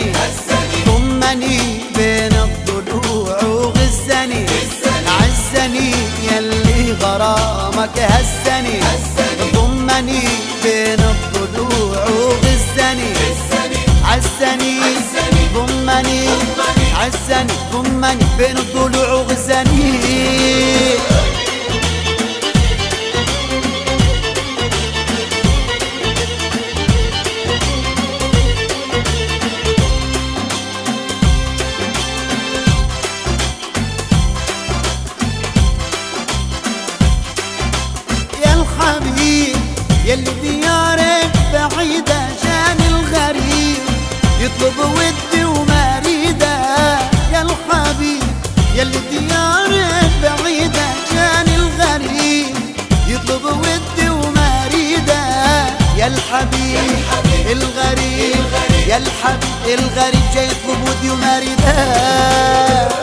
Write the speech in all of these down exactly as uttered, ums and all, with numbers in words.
هزني ضمني بين الضلوع وغزني عزني يلي غرامك هزني ضمني بين الضلوع وغزني عزني ضمني عزني ضمني بين الضلوع وغزني يلي ديارك بعيدة جاني الغريب يطلب ودي ومريدة يا الحبيب يلي ديارك بعيدة جاني الغريب يطلب ودي ومريدة يا الحبيب الغريب يا الحبيب الغريب جاي يطلب ودي ومريدة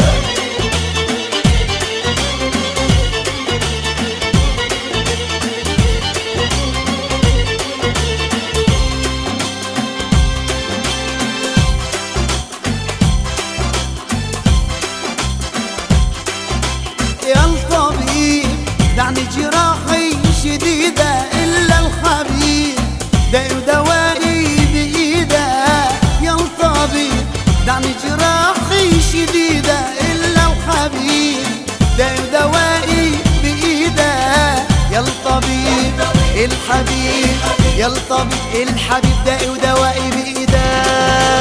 يا الطبيب دعني جراحي شديدة إلا الحبيب داء ودوائي بإيده يا الطبيب دعني جراحي شديدة إلا الحبيب داء ودوائي بإيده يا الطبيب الحبيب يا الطبيب الحبيب داء ودوائي بإيده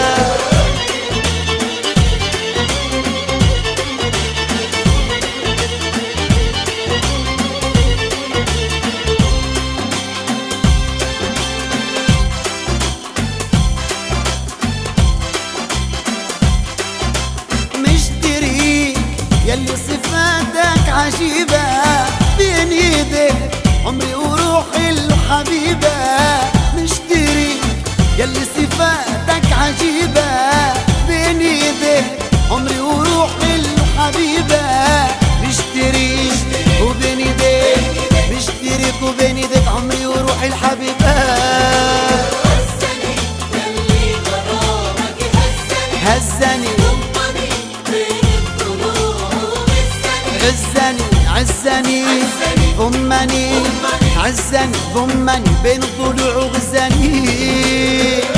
يلي صفاتك عجيبة بين يديك عمري وروحي الحبيبة مشتري يلي صفاتك عجيبة بين يديك عمري وروحي الحبيبة مشتري وبين يديك مشتريك وبين يديك عمري وروحي الحبيبة هزني يلي غرامك هزني هزني عزني عزني ضمني عزني ضمني بين الضلوع وغزني